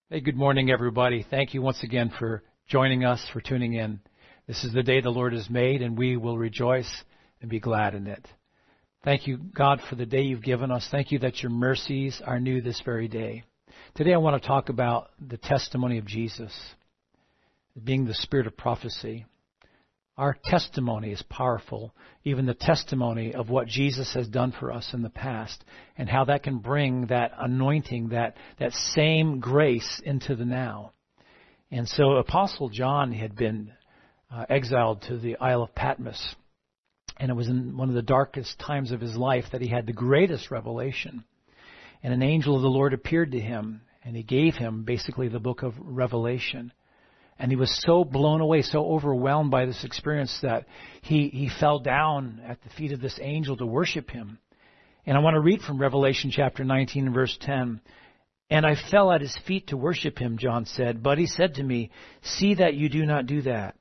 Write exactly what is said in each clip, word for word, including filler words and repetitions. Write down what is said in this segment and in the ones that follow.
Hey, good morning, everybody. Thank you once again for joining us, for tuning in. This is the day the Lord has made, and we will rejoice and be glad in it. Thank you, God, for the day you've given us. Thank you that your mercies are new this very day. Today I want to talk about the testimony of Jesus, being the spirit of prophecy. Our testimony is powerful, even the testimony of what Jesus has done for us in the past and how that can bring that anointing, that, that same grace into the now. And so Apostle John had been uh, exiled to the Isle of Patmos, and it was in one of the darkest times of his life that he had the greatest revelation. And an angel of the Lord appeared to him, and he gave him basically the book of Revelation. And he was so blown away, so overwhelmed by this experience that he, he fell down at the feet of this angel to worship him. And I want to read from Revelation chapter nineteen and verse ten. And I fell at his feet to worship him, John said. But he said to me, see that you do not do that.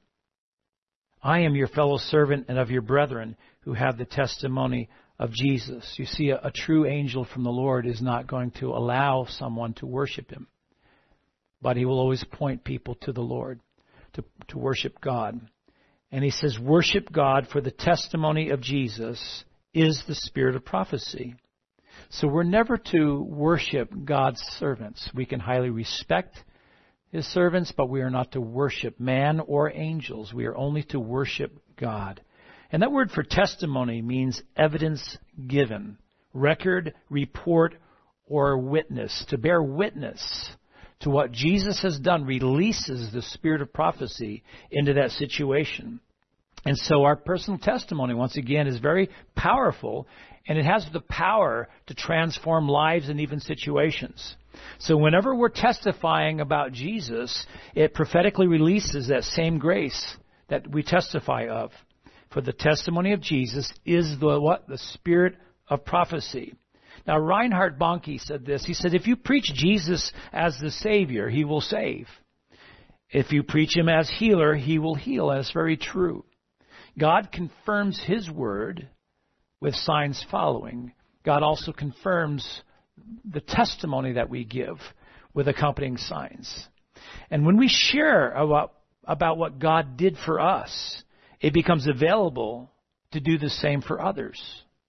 I am your fellow servant and of your brethren who have the testimony of Jesus. You see, a, a true angel from the Lord is not going to allow someone to worship him, but he will always point people to the Lord, to, to worship God. And he says, worship God, for the testimony of Jesus is the spirit of prophecy. So we're never to worship God's servants. We can highly respect his servants, but we are not to worship man or angels. We are only to worship God. And that word for testimony means evidence given, record, report, or witness. To bear witness to what Jesus has done releases the spirit of prophecy into that situation. And so our personal testimony, once again, is very powerful, and it has the power to transform lives and even situations. So whenever we're testifying about Jesus, it prophetically releases that same grace that we testify of. For the testimony of Jesus is the what? The spirit of prophecy. Now, Reinhard Bonnke said this. He said, if you preach Jesus as the Savior, he will save. If you preach him as healer, he will heal. That's very true. God confirms his word with signs following. God also confirms the testimony that we give with accompanying signs. And when we share about, about what God did for us, it becomes available to do the same for others.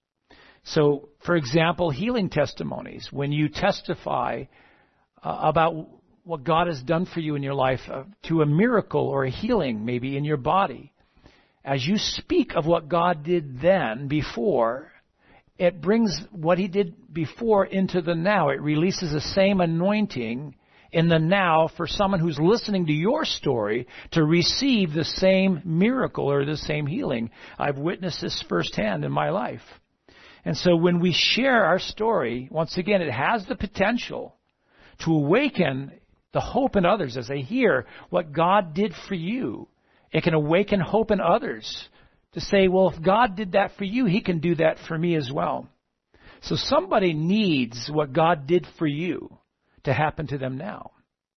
So, for example, healing testimonies. When you testify uh, about what God has done for you in your life, uh, to a miracle or a healing maybe in your body, as you speak of what God did then, before, it brings what he did before into the now. It releases the same anointing in the now for someone who's listening to your story to receive the same miracle or the same healing. I've witnessed this firsthand in my life. And so when we share our story, once again, it has the potential to awaken the hope in others as they hear what God did for you. It can awaken hope in others to say, well, if God did that for you, he can do that for me as well. So somebody needs what God did for you to happen to them now.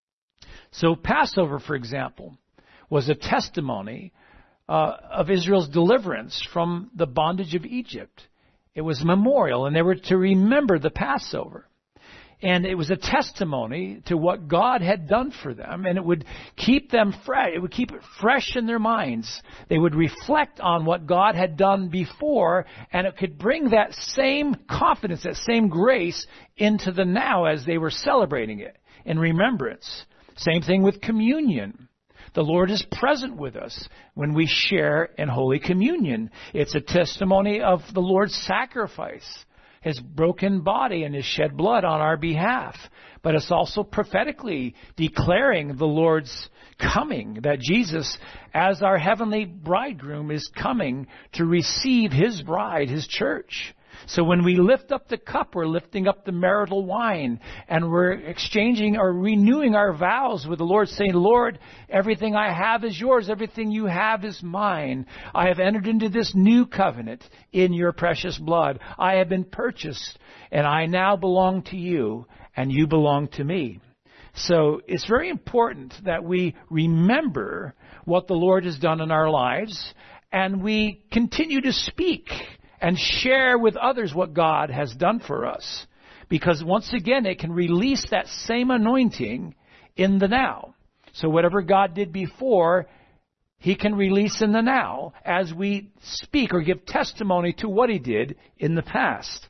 So Passover, for example, was a testimony uh, of Israel's deliverance from the bondage of Egypt. It was a memorial, and they were to remember the Passover. And it was a testimony to what God had done for them, and it would keep them fresh. It would keep it fresh in their minds. They would reflect on what God had done before, and it could bring that same confidence, that same grace into the now as they were celebrating it in remembrance. Same thing with communion. The Lord is present with us when we share in Holy Communion. It's a testimony of the Lord's sacrifice, his broken body and his shed blood on our behalf. But it's also prophetically declaring the Lord's coming, that Jesus, as our heavenly bridegroom, is coming to receive his bride, his church. So when we lift up the cup, we're lifting up the marital wine, and we're exchanging or renewing our vows with the Lord, saying, Lord, everything I have is yours. Everything you have is mine. I have entered into this new covenant in your precious blood. I have been purchased, and I now belong to you, and you belong to me. So it's very important that we remember what the Lord has done in our lives, and we continue to speak and share with others what God has done for us. Because once again, it can release that same anointing in the now. So whatever God did before, He can release in the now as we speak or give testimony to what He did in the past.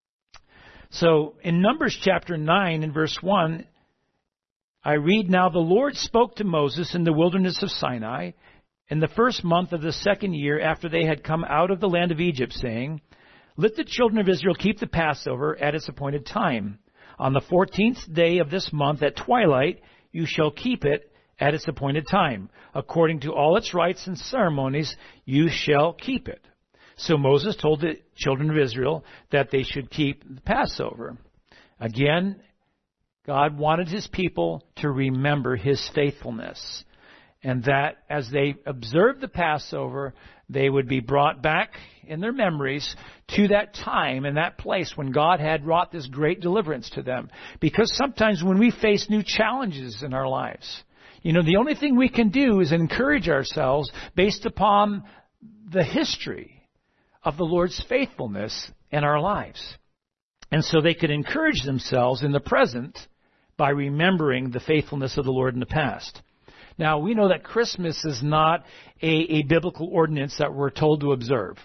So in Numbers chapter nine and verse one, I read, "Now the Lord spoke to Moses in the wilderness of Sinai in the first month of the second year after they had come out of the land of Egypt, saying, Let the children of Israel keep the Passover at its appointed time. On the fourteenth day of this month at twilight you shall keep it at its appointed time. According to all its rites and ceremonies you shall keep it." So Moses told the children of Israel that they should keep the Passover. Again, God wanted His people to remember His faithfulness, and that as they observed the Passover, they would be brought back in their memories to that time and that place when God had wrought this great deliverance to them. Because sometimes when we face new challenges in our lives, you know, the only thing we can do is encourage ourselves based upon the history of the Lord's faithfulness in our lives. And so they could encourage themselves in the present by remembering the faithfulness of the Lord in the past. Now, we know that Christmas is not a, a biblical ordinance that we're told to observe.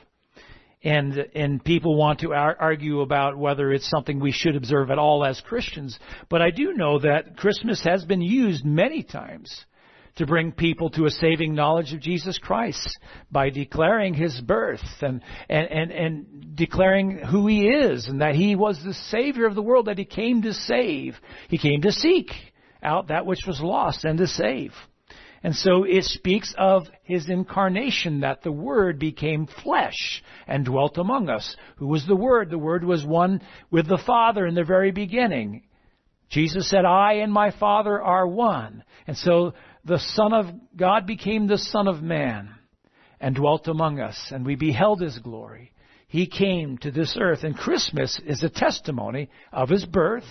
And and people want to ar- argue about whether it's something we should observe at all as Christians. But I do know that Christmas has been used many times to bring people to a saving knowledge of Jesus Christ by declaring His birth and, and, and, and declaring who He is and that He was the Savior of the world, that He came to save. He came to seek out that which was lost and to save. And so it speaks of His incarnation, that the Word became flesh and dwelt among us. Who was the Word? The Word was one with the Father in the very beginning. Jesus said, "I and my Father are one." And so the Son of God became the Son of Man and dwelt among us, and we beheld His glory. He came to this earth, and Christmas is a testimony of His birth,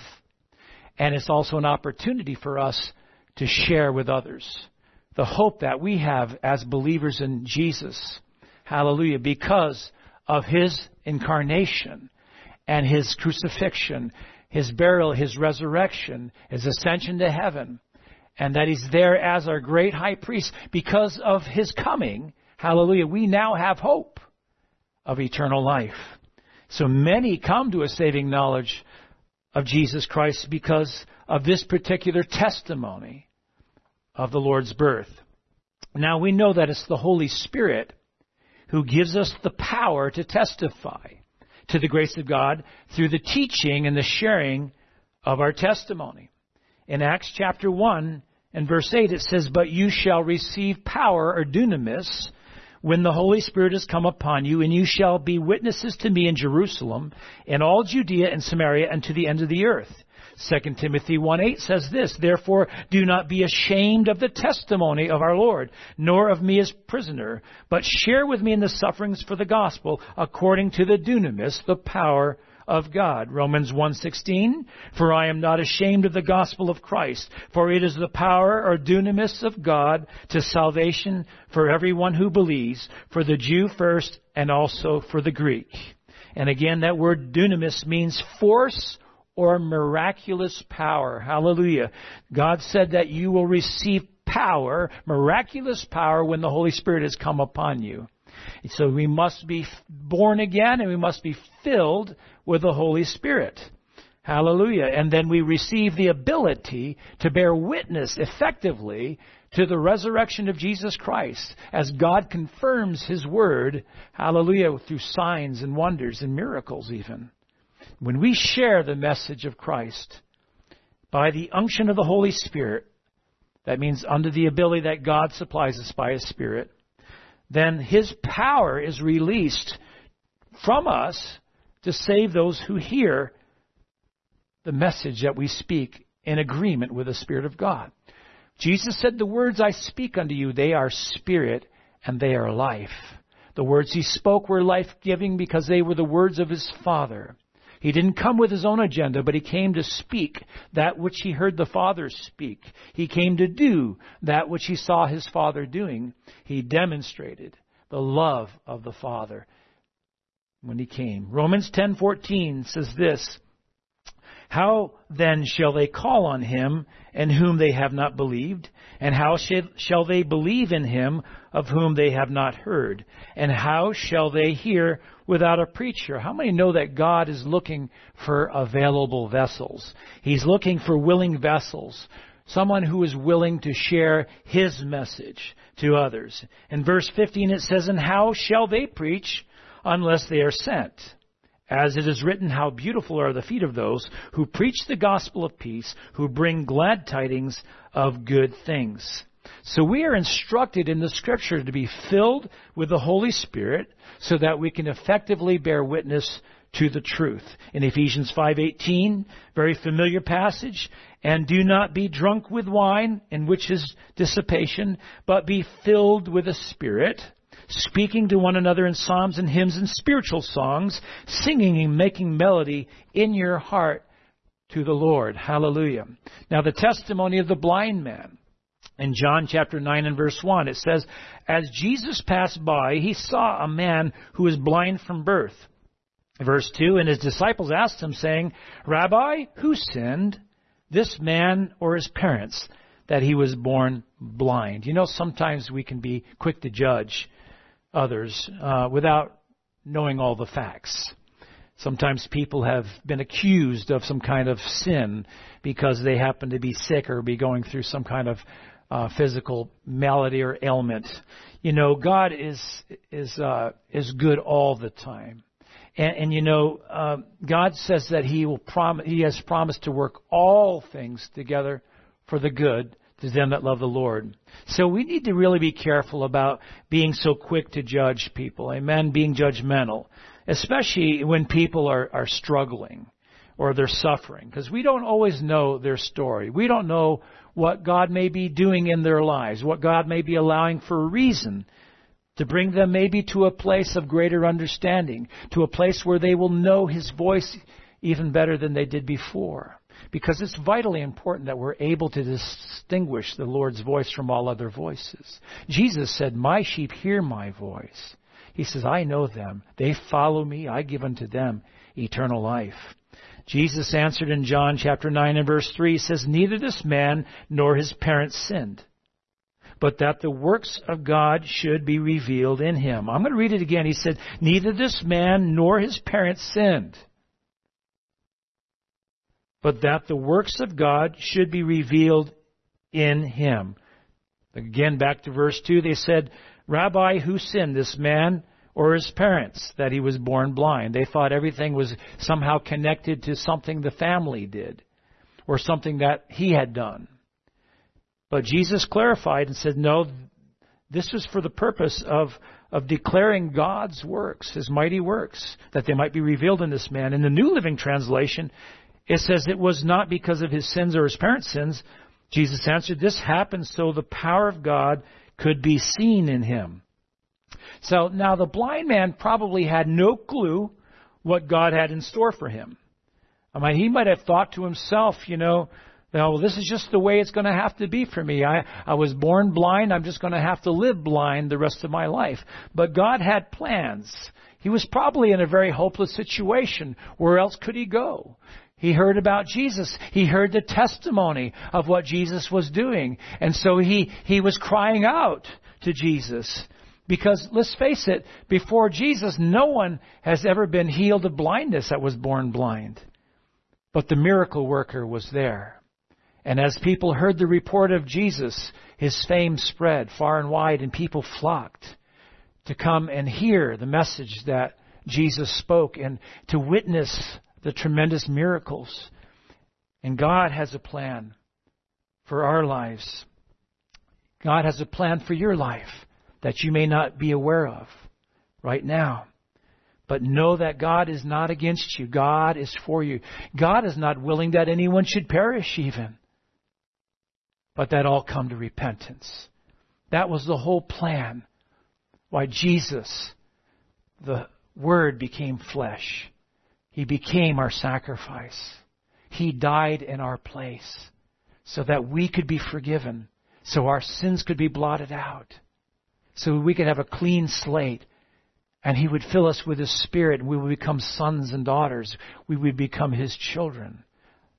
and it's also an opportunity for us to share with others the hope that we have as believers in Jesus. Hallelujah. Because of His incarnation and His crucifixion, His burial, His resurrection, His ascension to heaven, and that He's there as our great high priest. Because of His coming, hallelujah, we now have hope of eternal life. So many come to a saving knowledge of Jesus Christ because of this particular testimony of the Lord's birth. Now we know that it's the Holy Spirit who gives us the power to testify to the grace of God through the teaching and the sharing of our testimony. In Acts chapter one and verse eight it says, "But you shall receive power," or dunamis, "when the Holy Spirit has come upon you, and you shall be witnesses to me in Jerusalem, in all Judea and Samaria, and to the end of the earth." Second Timothy one eight says this, "Therefore do not be ashamed of the testimony of our Lord, nor of me as prisoner, but share with me in the sufferings for the gospel, according to the dunamis," the power of God. Romans one sixteen, "For I am not ashamed of the gospel of Christ, for it is the power or dunamis of God to salvation for everyone who believes, for the Jew first and also for the Greek." And again, that word dunamis means force or miraculous power. Hallelujah. God said that you will receive power, miraculous power, when the Holy Spirit has come upon you. So we must be born again, and we must be filled with the Holy Spirit. Hallelujah. And then we receive the ability to bear witness effectively to the resurrection of Jesus Christ as God confirms His word, hallelujah, through signs and wonders and miracles even. When we share the message of Christ by the unction of the Holy Spirit, that means under the ability that God supplies us by His Spirit, then His power is released from us to save those who hear the message that we speak in agreement with the Spirit of God. Jesus said, "The words I speak unto you, they are spirit and they are life." The words He spoke were life-giving because they were the words of His Father. He didn't come with His own agenda, but He came to speak that which He heard the Father speak. He came to do that which He saw His Father doing. He demonstrated the love of the Father when He came. Romans ten fourteen says this, How then shall they call on him in whom they have not believed? And how shall they believe in him of whom they have not heard? And how shall they hear without a preacher? How many know that God is looking for available vessels? He's looking for willing vessels. Someone who is willing to share his message to others. In verse fifteen it says, and how shall they preach unless they are sent? As it is written, how beautiful are the feet of those who preach the gospel of peace, who bring glad tidings of good things. So we are instructed in the Scripture to be filled with the Holy Spirit so that we can effectively bear witness to the truth. In Ephesians five eighteen, very familiar passage, and do not be drunk with wine, in which is dissipation, but be filled with the Spirit, speaking to one another in psalms and hymns and spiritual songs, singing and making melody in your heart to the Lord. Hallelujah. Now the testimony of the blind man. In John chapter nine and verse one, it says, as Jesus passed by, he saw a man who was blind from birth. Verse two, and his disciples asked him, saying, Rabbi, who sinned, this man or his parents, that he was born blind? You know, sometimes we can be quick to judge others uh, without knowing all the facts. Sometimes people have been accused of some kind of sin because they happen to be sick or be going through some kind of uh, physical malady or ailment. You know, God is is uh, is good all the time. And, and you know, uh, God says that He will prom- He has promised to work all things together for the good to them that love the Lord. So we need to really be careful about being so quick to judge people. Amen. Being judgmental, especially when people are, are struggling or they're suffering, because we don't always know their story. We don't know what God may be doing in their lives, what God may be allowing for a reason to bring them maybe to a place of greater understanding, to a place where they will know His voice even better than they did before. Because it's vitally important that we're able to distinguish the Lord's voice from all other voices. Jesus said, my sheep hear my voice. He says, I know them. They follow me. I give unto them eternal life. Jesus answered in John chapter nine and verse three, he says, neither this man nor his parents sinned, but that the works of God should be revealed in him. I'm going to read it again. He said, neither this man nor his parents sinned, but that the works of God should be revealed in him. Again, back to verse two, they said, Rabbi, who sinned, this man or his parents, that he was born blind? They thought everything was somehow connected to something the family did or something that he had done. But Jesus clarified and said, no, this was for the purpose of, of declaring God's works, His mighty works, that they might be revealed in this man. In the New Living Translation, it says it was not because of his sins or his parents' sins. Jesus answered, this happened so the power of God could be seen in him. So now the blind man probably had no clue what God had in store for him. I mean, he might have thought to himself, you know, well, this is just the way it's going to have to be for me. I, I was born blind. I'm just going to have to live blind the rest of my life. But God had plans. He was probably in a very hopeless situation. Where else could he go? He heard about Jesus. He heard the testimony of what Jesus was doing. And so he, he was crying out to Jesus. Because let's face it, before Jesus, no one has ever been healed of blindness that was born blind. But the miracle worker was there. And as people heard the report of Jesus, His fame spread far and wide, and people flocked to come and hear the message that Jesus spoke and to witness the tremendous miracles. And God has a plan for our lives. God has a plan for your life that you may not be aware of right now. But know that God is not against you. God is for you. God is not willing that anyone should perish even, but that all come to repentance. That was the whole plan. Why Jesus, the Word, became flesh. He became our sacrifice. He died in our place so that we could be forgiven, so our sins could be blotted out, so we could have a clean slate, and He would fill us with His Spirit, and we would become sons and daughters. We would become His children.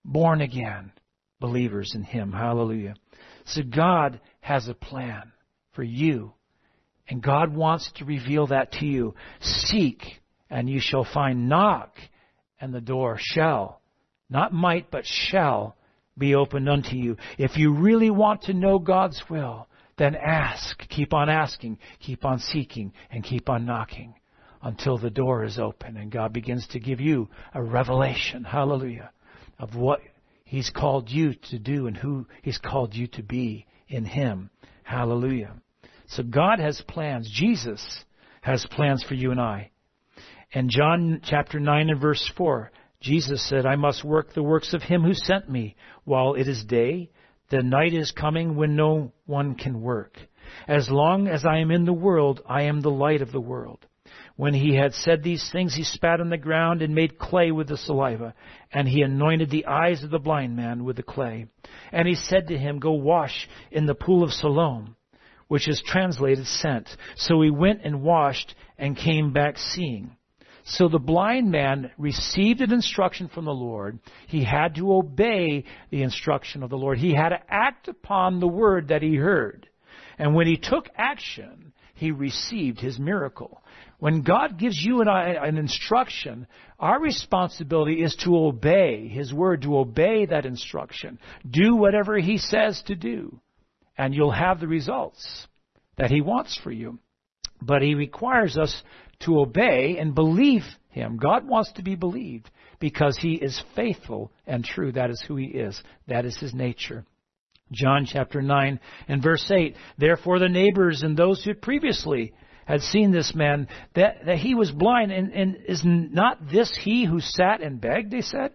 born again believers in Him. Hallelujah. So God has a plan for you, and God wants to reveal that to you. Seek, and you shall find. Knock, and the door shall, not might, but shall be opened unto you. If you really want to know God's will, then ask. Keep on asking, keep on seeking, and keep on knocking until the door is open and God begins to give you a revelation, hallelujah, of what He's called you to do and who He's called you to be in Him. Hallelujah. So God has plans. Jesus has plans for you and I. And John chapter nine and verse four, Jesus said, I must work the works of Him who sent me while it is day. The night is coming when no one can work. As long as I am in the world, I am the light of the world. When He had said these things, He spat on the ground and made clay with the saliva, and He anointed the eyes of the blind man with the clay. And He said to him, go wash in the pool of Siloam, which is translated sent. So he went and washed and came back seeing. So the blind man received an instruction from the Lord. He had to obey the instruction of the Lord. He had to act upon the word that he heard. And when he took action, he received his miracle. When God gives you and I an instruction, our responsibility is to obey His word, to obey that instruction. Do whatever He says to do, and you'll have the results that He wants for you. But He requires us to obey and believe Him. God wants to be believed because He is faithful and true. That is who He is. That is His nature. John chapter nine and verse eight, therefore the neighbors and those who previously had seen this man, that, that he was blind, and, and is not this he who sat and begged, they said?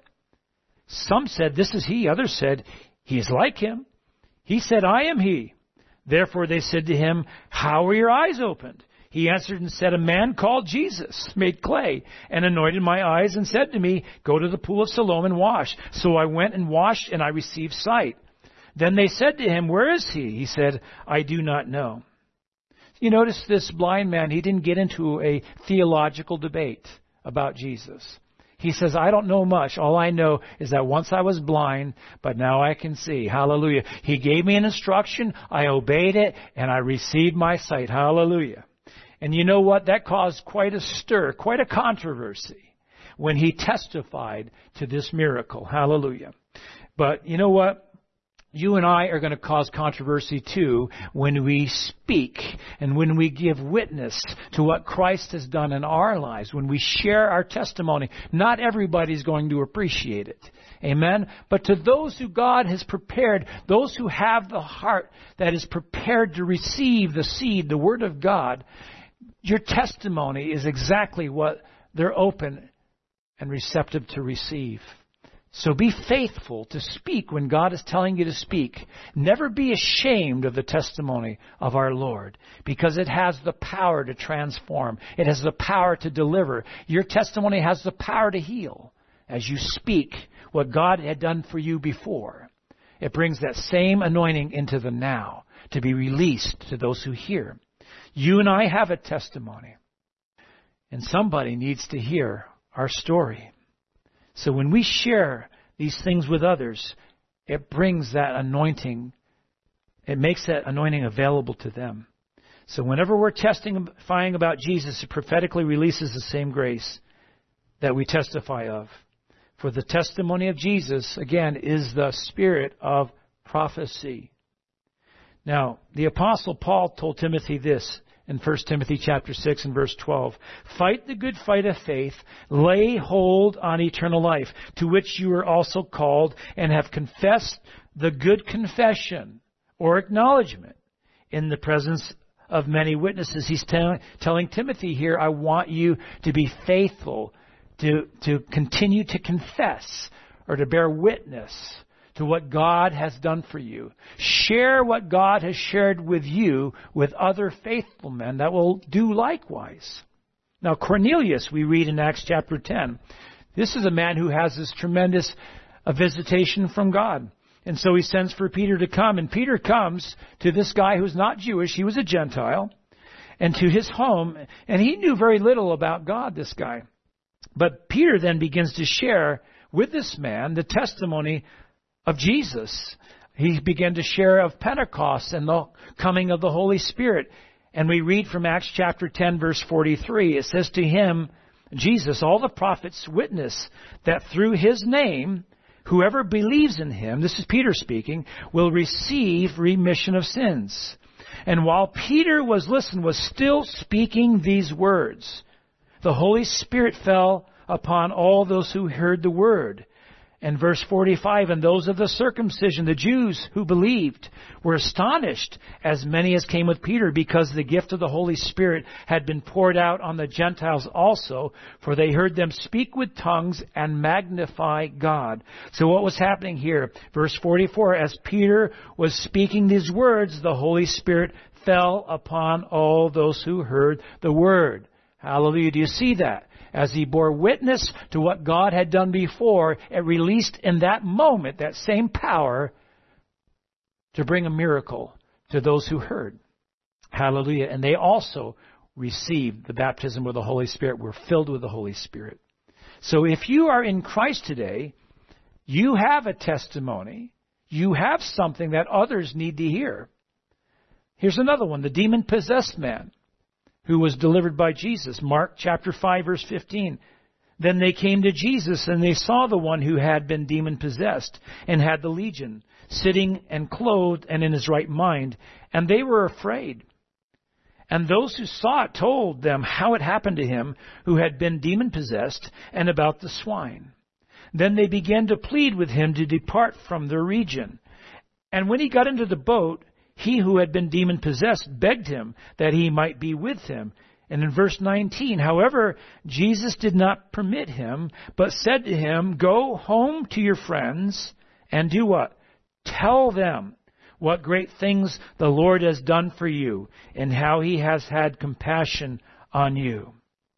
Some said, this is he. Others said, he is like him. He said, I am he. Therefore they said to him, how were your eyes opened? He answered and said, a man called Jesus made clay and anointed my eyes and said to me, go to the pool of Siloam and wash. So I went and washed, and I received sight. Then they said to him, where is he? He said, I do not know. You notice this blind man, he didn't get into a theological debate about Jesus. He says, I don't know much. All I know is that once I was blind, but now I can see. Hallelujah. He gave me an instruction, I obeyed it, and I received my sight. Hallelujah. And you know what? That caused quite a stir, quite a controversy when he testified to this miracle. Hallelujah. But you know what? You and I are going to cause controversy too when we speak and when we give witness to what Christ has done in our lives, when we share our testimony. Not everybody's going to appreciate it. Amen? But to those who God has prepared, those who have the heart that is prepared to receive the seed, the Word of God, your testimony is exactly what they're open and receptive to receive. So be faithful to speak when God is telling you to speak. Never be ashamed of the testimony of our Lord, because it has the power to transform. It has the power to deliver. Your testimony has the power to heal as you speak what God had done for you before. It brings that same anointing into the now to be released to those who hear. You and I have a testimony, and somebody needs to hear our story. So when we share these things with others, it brings that anointing. It makes that anointing available to them. So whenever we're testifying about Jesus, it prophetically releases the same grace that we testify of. For the testimony of Jesus, again, is the spirit of prophecy. Now, the Apostle Paul told Timothy this in First Timothy chapter six and verse twelve. Fight the good fight of faith, lay hold on eternal life, to which you are also called and have confessed the good confession or acknowledgement in the presence of many witnesses. He's tell, telling Timothy here, I want you to be faithful, to, to continue to confess or to bear witness to what God has done for you. Share what God has shared with you with other faithful men that will do likewise. Now, Cornelius, we read in Acts chapter ten. This is a man who has this tremendous uh, visitation from God. And so he sends for Peter to come. And Peter comes to this guy who's not Jewish. He was a Gentile. And to his home. And he knew very little about God, this guy. But Peter then begins to share with this man the testimony of Jesus. He began to share of Pentecost and the coming of the Holy Spirit. And we read from Acts chapter ten, verse forty-three. It says, to him, Jesus, all the prophets witness that through his name, whoever believes in him, this is Peter speaking, will receive remission of sins. And while Peter was, listen, was still speaking these words, the Holy Spirit fell upon all those who heard the word. And verse forty-five, and those of the circumcision, the Jews who believed, were astonished, as many as came with Peter, because the gift of the Holy Spirit had been poured out on the Gentiles also, for they heard them speak with tongues and magnify God. So what was happening here? Verse forty-four, as Peter was speaking these words, the Holy Spirit fell upon all those who heard the word. Hallelujah. Do you see that? As he bore witness to what God had done before, it released in that moment that same power to bring a miracle to those who heard. Hallelujah. And they also received the baptism with the Holy Spirit, were filled with the Holy Spirit. So if you are in Christ today, you have a testimony. You have something that others need to hear. Here's another one, the demon-possessed man who was delivered by Jesus. Mark chapter five, verse fifteen. Then they came to Jesus, and they saw the one who had been demon-possessed and had the legion, sitting and clothed and in his right mind, and they were afraid. And those who saw it told them how it happened to him who had been demon-possessed and about the swine. Then they began to plead with him to depart from their region. And when he got into the boat, he who had been demon-possessed begged him that he might be with him. And in verse nineteen, however, Jesus did not permit him, but said to him, go home to your friends and do what? Tell them what great things the Lord has done for you and how he has had compassion on you.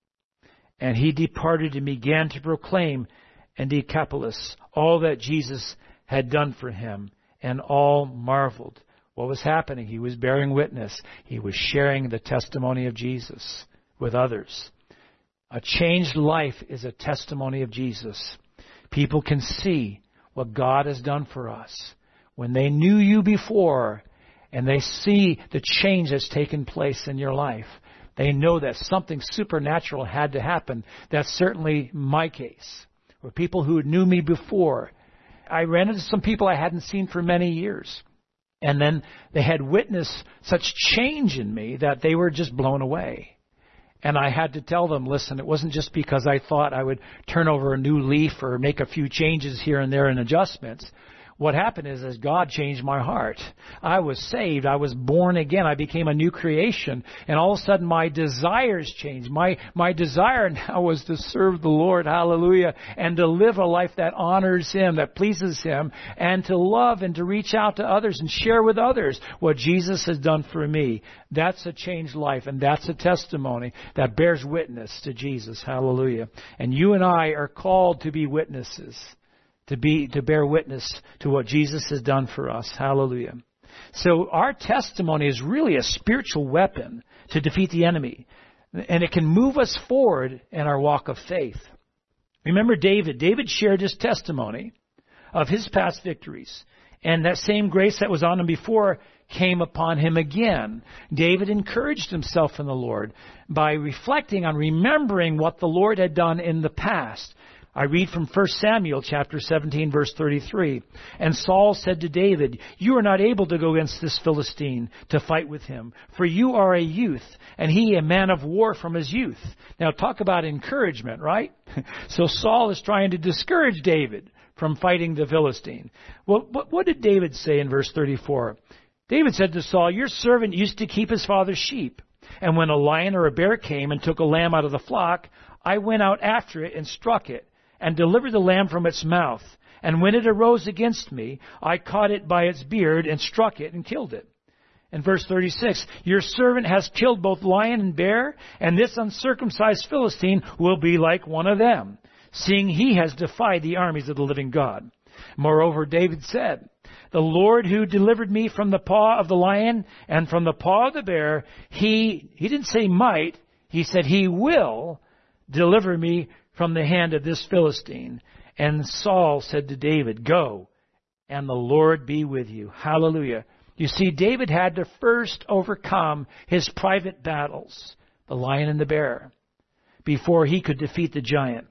And he departed and began to proclaim in Decapolis all that Jesus had done for him, and all marveled. What was happening? He was bearing witness. He was sharing the testimony of Jesus with others. A changed life is a testimony of Jesus. People can see what God has done for us. When they knew you before and they see the change that's taken place in your life, they know that something supernatural had to happen. That's certainly my case. Where people who knew me before, I ran into some people I hadn't seen for many years. And then they had witnessed such change in me that they were just blown away. And I had to tell them, listen, it wasn't just because I thought I would turn over a new leaf or make a few changes here and there and adjustments. What happened is, is God changed my heart. I was saved. I was born again. I became a new creation. And all of a sudden my desires changed. My, my desire now was to serve the Lord, hallelujah, and to live a life that honors Him, that pleases Him, and to love and to reach out to others and share with others what Jesus has done for me. That's a changed life, and that's a testimony that bears witness to Jesus, hallelujah. And you and I are called to be witnesses. To be, to bear witness to what Jesus has done for us. Hallelujah. So our testimony is really a spiritual weapon to defeat the enemy. And it can move us forward in our walk of faith. Remember David. David shared his testimony of his past victories. And that same grace that was on him before came upon him again. David encouraged himself in the Lord by reflecting on remembering what the Lord had done in the past. I read from First Samuel chapter seventeen, verse thirty-three. And Saul said to David, you are not able to go against this Philistine to fight with him, for you are a youth, and he a man of war from his youth. Now talk about encouragement, right? So Saul is trying to discourage David from fighting the Philistine. Well, what did David say in verse thirty-four? David said to Saul, your servant used to keep his father's sheep. And when a lion or a bear came and took a lamb out of the flock, I went out after it and struck it, and delivered the lamb from its mouth. And when it arose against me, I caught it by its beard and struck it and killed it. In verse thirty-six, your servant has killed both lion and bear, and this uncircumcised Philistine will be like one of them, seeing he has defied the armies of the living God. Moreover, David said, the Lord who delivered me from the paw of the lion and from the paw of the bear, he, he didn't say might, he said he will deliver me from the hand of this Philistine. And Saul said to David, "Go, and the Lord be with you." Hallelujah. You see, David had to first overcome his private battles, the lion and the bear, before he could defeat the giant.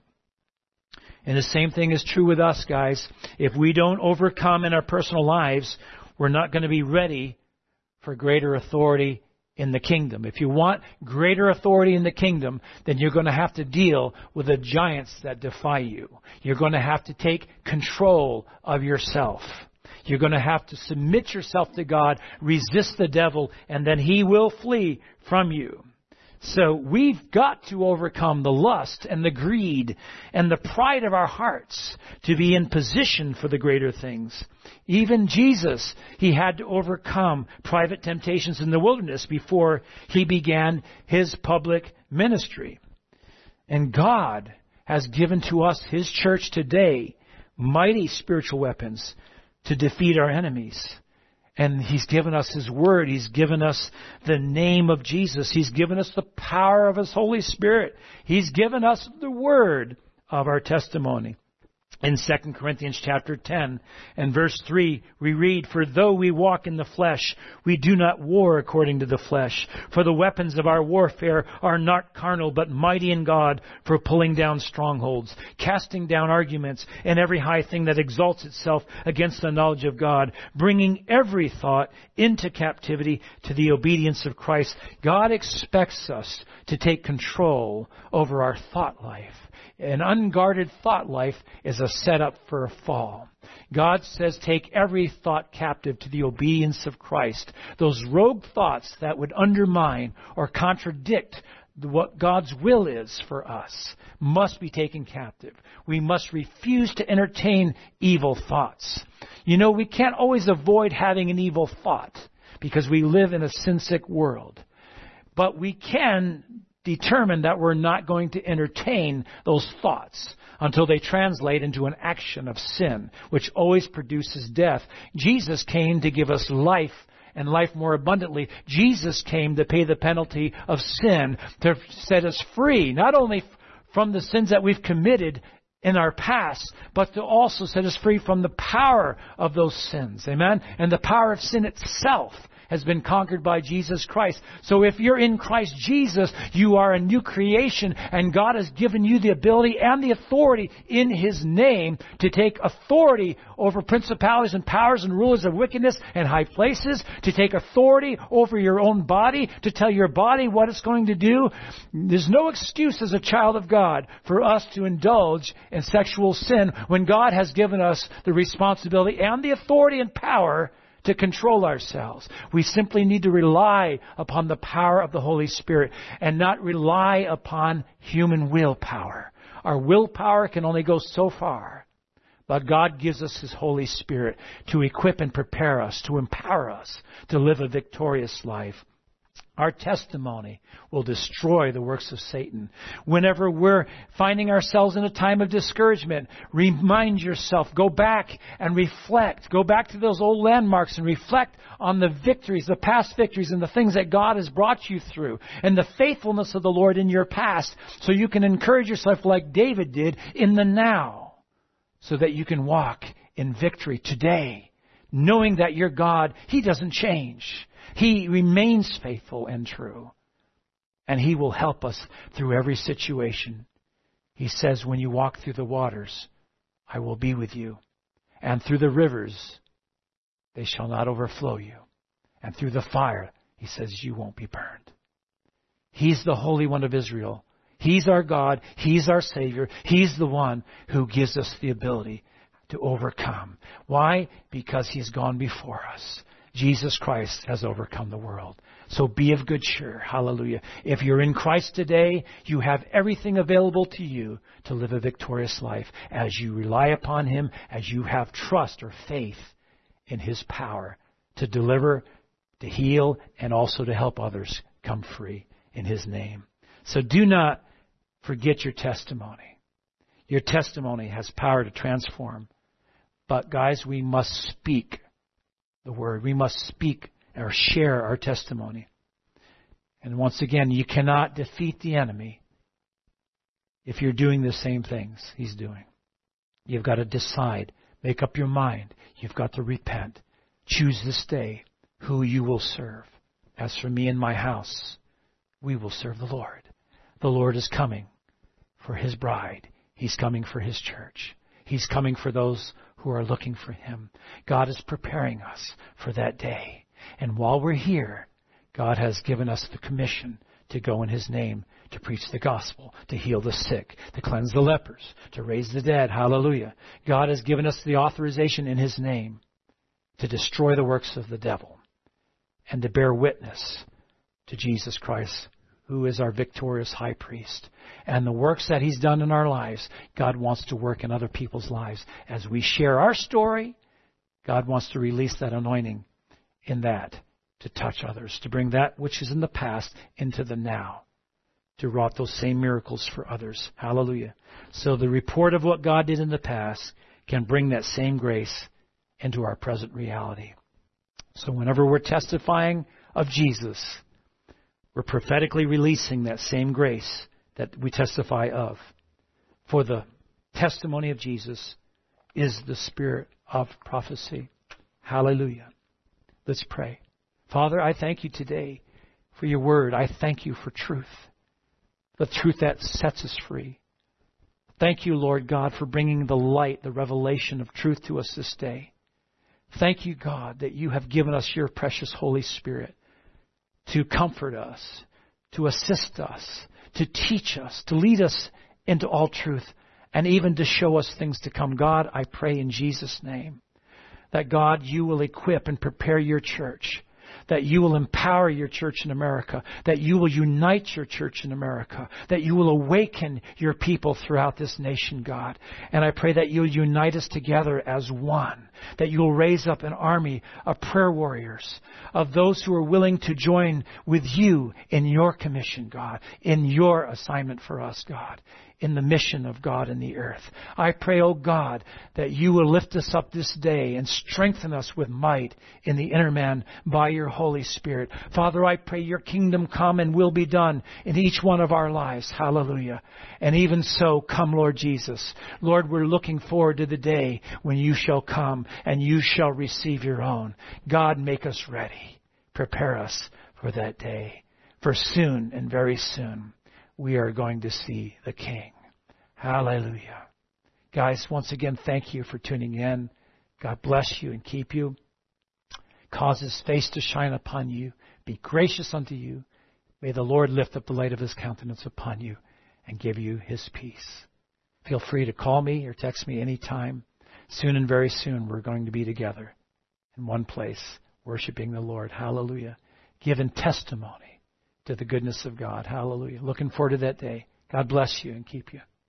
And the same thing is true with us, guys. If we don't overcome in our personal lives, we're not going to be ready for greater authority in the kingdom. If you want greater authority in the kingdom, then you're going to have to deal with the giants that defy you. You're going to have to take control of yourself. You're going to have to submit yourself to God, resist the devil, and then he will flee from you. So we've got to overcome the lust and the greed and the pride of our hearts to be in position for the greater things. Even Jesus, he had to overcome private temptations in the wilderness before he began his public ministry. And God has given to us, his church today, mighty spiritual weapons to defeat our enemies. And he's given us his word. He's given us the name of Jesus. He's given us the power of his Holy Spirit. He's given us the word of our testimony. In Second Corinthians chapter ten and verse three, we read, "For though we walk in the flesh, we do not war according to the flesh. For the weapons of our warfare are not carnal, but mighty in God for pulling down strongholds, casting down arguments, and every high thing that exalts itself against the knowledge of God, bringing every thought into captivity to the obedience of Christ." God expects us to take control over our thought life. An unguarded thought life is a setup for a fall. God says, take every thought captive to the obedience of Christ. Those rogue thoughts that would undermine or contradict what God's will is for us must be taken captive. We must refuse to entertain evil thoughts. You know, we can't always avoid having an evil thought because we live in a sin-sick world. But we can determine that we're not going to entertain those thoughts until they translate into an action of sin, which always produces death. Jesus came to give us life and life more abundantly. Jesus came to pay the penalty of sin, to set us free, not only from the sins that we've committed in our past, but to also set us free from the power of those sins. Amen? And the power of sin itself has been conquered by Jesus Christ. So if you're in Christ Jesus, you are a new creation, and God has given you the ability and the authority in his name to take authority over principalities and powers and rulers of wickedness and high places, to take authority over your own body, to tell your body what it's going to do. There's no excuse as a child of God for us to indulge in sexual sin when God has given us the responsibility and the authority and power to control ourselves. We simply need to rely upon the power of the Holy Spirit and not rely upon human willpower. Our willpower can only go so far. But God gives us his Holy Spirit to equip and prepare us, to empower us to live a victorious life. Our testimony will destroy the works of Satan. Whenever we're finding ourselves in a time of discouragement, remind yourself, go back and reflect. Go back to those old landmarks and reflect on the victories, the past victories, and the things that God has brought you through, and the faithfulness of the Lord in your past, so you can encourage yourself like David did in the now, so that you can walk in victory today, knowing that your God, he doesn't change. He remains faithful and true. And he will help us through every situation. He says, when you walk through the waters, I will be with you. And through the rivers, they shall not overflow you. And through the fire, he says, you won't be burned. He's the Holy One of Israel. He's our God. He's our Savior. He's the one who gives us the ability to overcome. Why? Because he's gone before us. Jesus Christ has overcome the world. So be of good cheer. Hallelujah. If you're in Christ today, you have everything available to you to live a victorious life as you rely upon him, as you have trust or faith in his power to deliver, to heal, and also to help others come free in his name. So do not forget your testimony. Your testimony has power to transform. But guys, we must speak the word. We must speak or share our testimony. And once again, you cannot defeat the enemy if you're doing the same things he's doing. You've got to decide. Make up your mind. You've got to repent. Choose this day who you will serve. As for me and my house, we will serve the Lord. The Lord is coming for His bride. He's coming for His church. He's coming for those who are looking for Him. God is preparing us for that day. And while we're here, God has given us the commission to go in His name, to preach the gospel, to heal the sick, to cleanse the lepers, to raise the dead. Hallelujah. God has given us the authorization in His name to destroy the works of the devil and to bear witness to Jesus Christ, who is our victorious high priest. And the works that He's done in our lives, God wants to work in other people's lives. As we share our story, God wants to release that anointing in that, to touch others, to bring that which is in the past into the now, to wrought those same miracles for others. Hallelujah. So the report of what God did in the past can bring that same grace into our present reality. So whenever we're testifying of Jesus, we're prophetically releasing that same grace that we testify of. For the testimony of Jesus is the spirit of prophecy. Hallelujah. Let's pray. Father, I thank You today for Your word. I thank You for truth, the truth that sets us free. Thank You, Lord God, for bringing the light, the revelation of truth to us this day. Thank You, God, that You have given us Your precious Holy Spirit to comfort us, to assist us, to teach us, to lead us into all truth, and even to show us things to come. God, I pray in Jesus' name that, God, You will equip and prepare Your church, that You will empower Your church in America, that You will unite Your church in America, that You will awaken Your people throughout this nation, God. And I pray that You'll unite us together as one, that You'll raise up an army of prayer warriors, of those who are willing to join with You in Your commission, God, in Your assignment for us, God, in the mission of God in the earth. I pray, oh God, that You will lift us up this day and strengthen us with might in the inner man by Your Holy Spirit. Father, I pray Your kingdom come and will be done in each one of our lives. Hallelujah. And even so, come, Lord Jesus. Lord, we're looking forward to the day when You shall come and You shall receive Your own. God, make us ready. Prepare us for that day. For soon and very soon, we are going to see the King. Hallelujah. Guys, once again, thank you for tuning in. God bless you and keep you. Cause His face to shine upon you. Be gracious unto you. May the Lord lift up the light of His countenance upon you and give you His peace. Feel free to call me or text me anytime. Soon and very soon, we're going to be together in one place, worshiping the Lord. Hallelujah. Giving testimony to the goodness of God. Hallelujah. Looking forward to that day. God bless you and keep you.